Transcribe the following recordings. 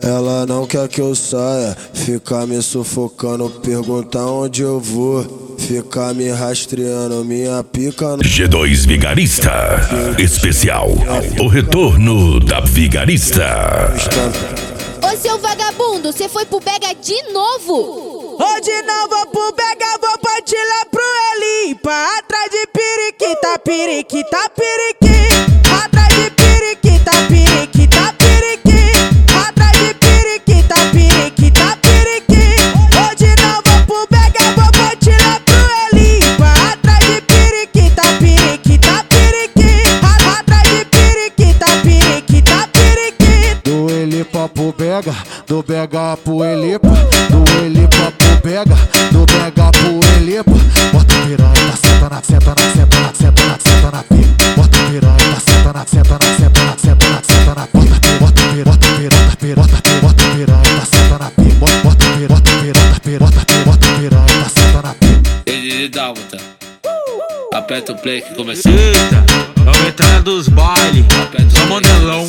Ela não quer que eu saia, fica me sufocando, pergunta onde eu vou, fica me rastreando, minha pica no... G2 Vigarista Especial, o retorno da Vigarista. Ô seu vagabundo, cê foi pro Bega de novo? Hoje não vou pro Bega, vou partir lá pro Elipa. Atrás de periquita, periquita, periquita. Atrás de periquita, periquita, periquita. Atrás de periquita, periquita, periquita. Hoje não vou pro Bega, vou partir lá pro Elipa. Atrás de periquita, periquita, periquita. Atrás de periquita, periquita, periquita. Do Elipa pro Bega, do Bega pro Elipa. Do Elipa pro Bega, do Bega pro Elipa. Bota piranha, senta na, senta na, senta na, senta na, senta na pica. Bota piranha, senta na, senta na, senta na, senta na, senta na. Bota piranha, bota piranha, bota piranha, bota piranha, senta na pica. Bota piranha, bota piranha, bota piranha, senta na pica. Ele dálmata. Aperta o play que começou. Eita, é o entrada dos bailes. Só modelão.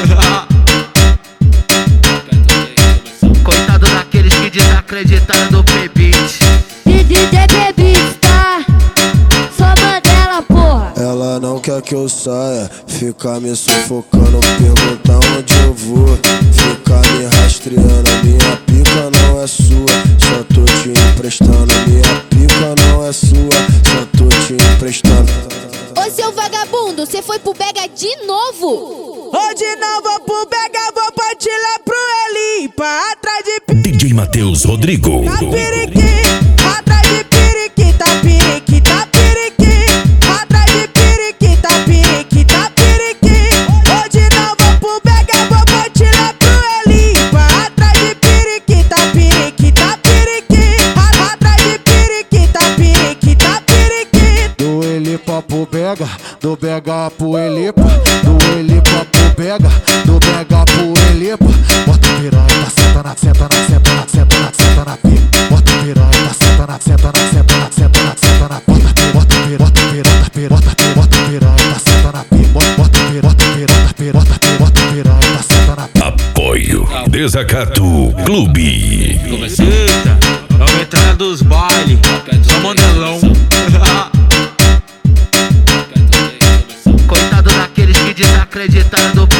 Coitado daqueles que desacreditaram do P-Beat. DJ P-Beat, tá? Só Mandela, porra. Ela não quer que eu saia, fica me sufocando, pergunta onde eu vou, fica me rastreando, minha pica não é sua, só tô te emprestando, minha pica não é sua, só tô te emprestando. Ô seu vagabundo, cê foi pro Bega de novo? Hoje não vou pro Bega, vou partir lá pro Elipa. Atrás de DJ Matheus Rodrigo. periquita, atrás de periquita, periquita, periquita. Atrás de periquita, periquita, periquita. Hoje não vou pro Bega, vou partir lá pro Elipa. Atrás de periquita, periquita, periquita. Atrás de periquita, periquita, periquita. Do Elipa pro Bega, do Bega pro Elipa. Do Elipa pro Bega, do Bega pro Elipa. Bota piranha, senta na, senta na, senta na, senta na, senta na pica. Bota piranha, senta na, senta na, senta na, senta na, senta na. Bota piranha, bota piranha, bota piranha, senta na pica. Bota piranha, bota piranha, senta na pica. Apoio Desacato Clube. Eita, é o entrada dos bailes. Só modelão. Coitado daqueles que desacreditaram do